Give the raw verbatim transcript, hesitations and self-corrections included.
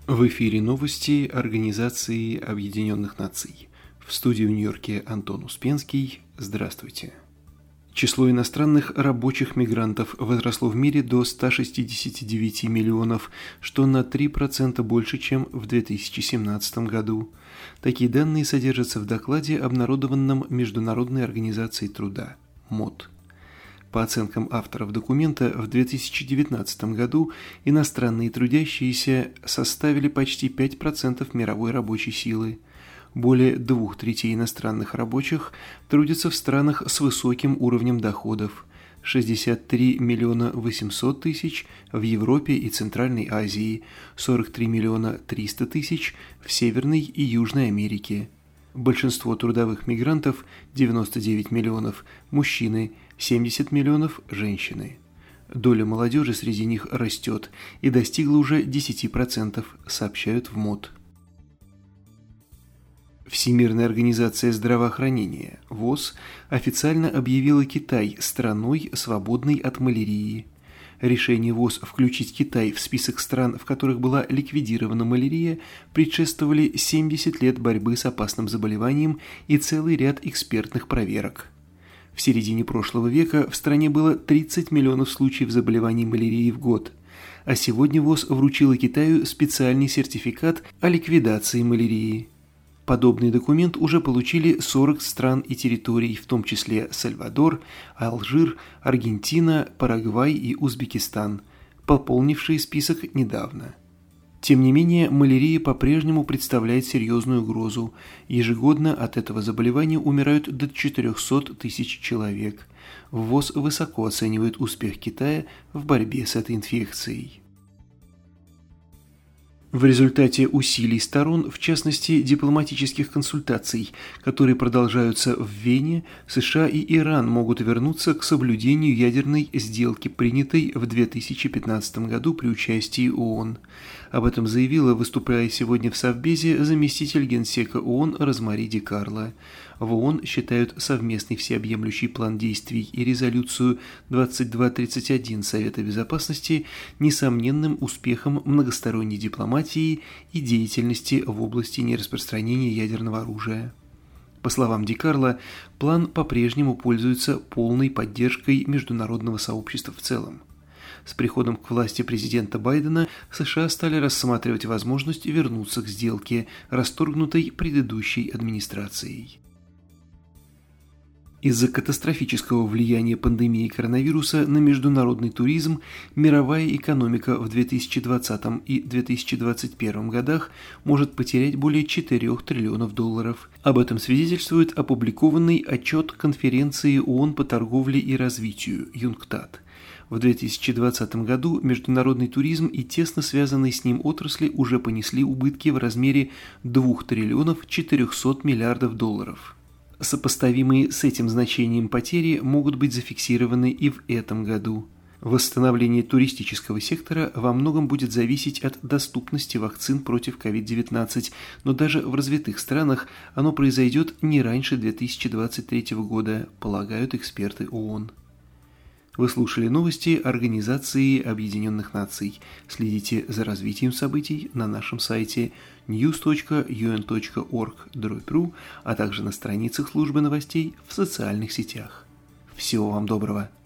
В эфире новости Организации Объединенных Наций. В студии в Нью-Йорке Антон Успенский. Здравствуйте. Число иностранных рабочих мигрантов возросло в мире до ста шестидесяти девяти миллионов, что на три процента больше, чем в две тысячи семнадцатом году. Такие данные содержатся в докладе, обнародованном Международной организацией труда МОД. По оценкам авторов документа, в две тысячи девятнадцатом году иностранные трудящиеся составили почти пять процентов мировой рабочей силы. Более двух третей иностранных рабочих трудятся в странах с высоким уровнем доходов – шестьдесят три миллиона восемьсот тысяч в Европе и Центральной Азии, сорок три миллиона триста тысяч в Северной и Южной Америке. Большинство трудовых мигрантов – девяносто девять миллионов – мужчины, семьдесят миллионов – женщины. Доля молодежи среди них растет и достигла уже десяти процентов, сообщают в МОД. Всемирная организация здравоохранения ВОЗ официально объявила Китай страной, свободной от малярии. Решение ВОЗ включить Китай в список стран, в которых была ликвидирована малярия, предшествовали семьдесят лет борьбы с опасным заболеванием и целый ряд экспертных проверок. В середине прошлого века в стране было тридцать миллионов случаев заболеваний малярией в год, а сегодня ВОЗ вручила Китаю специальный сертификат о ликвидации малярии. Подобный документ уже получили сорок стран и территорий, в том числе Сальвадор, Алжир, Аргентина, Парагвай и Узбекистан, пополнившие список недавно. Тем не менее, малярия по-прежнему представляет серьезную угрозу. Ежегодно от этого заболевания умирают до четырехсот тысяч человек. ВОЗ высоко оценивает успех Китая в борьбе с этой инфекцией. В результате усилий сторон, в частности дипломатических консультаций, которые продолжаются в Вене, США и Иран могут вернуться к соблюдению ядерной сделки, принятой в две тысячи пятнадцатом году при участии ООН. Об этом заявила, выступая сегодня в Совбезе, заместитель генсека ООН Розмари Ди Карло. В ООН считают совместный всеобъемлющий план действий и резолюцию двадцать два тридцать один Совета Безопасности несомненным успехом многосторонней дипломатии и деятельности в области нераспространения ядерного оружия. По словам Ди Карло, план по-прежнему пользуется полной поддержкой международного сообщества в целом. С приходом к власти президента Байдена США стали рассматривать возможность вернуться к сделке, расторгнутой предыдущей администрацией. Из-за катастрофического влияния пандемии коронавируса на международный туризм мировая экономика в две тысячи двадцатом и две тысячи двадцать первом годах может потерять более четырёх триллионов долларов. Об этом свидетельствует опубликованный отчет конференции ООН по торговле и развитию ЮНКТАД. В две тысячи двадцатом году международный туризм и тесно связанные с ним отрасли уже понесли убытки в размере двух триллионов четырехсот миллиардов долларов. Сопоставимые с этим значением потери могут быть зафиксированы и в этом году. Восстановление туристического сектора во многом будет зависеть от доступности вакцин против ковид девятнадцать, но даже в развитых странах оно произойдет не раньше две тысячи двадцать третьего года, полагают эксперты ООН. Вы слушали новости Организации Объединенных Наций. Следите за развитием событий на нашем сайте ньюс точка ю эн точка орг дробь ру, а также на страницах службы новостей в социальных сетях. Всего вам доброго!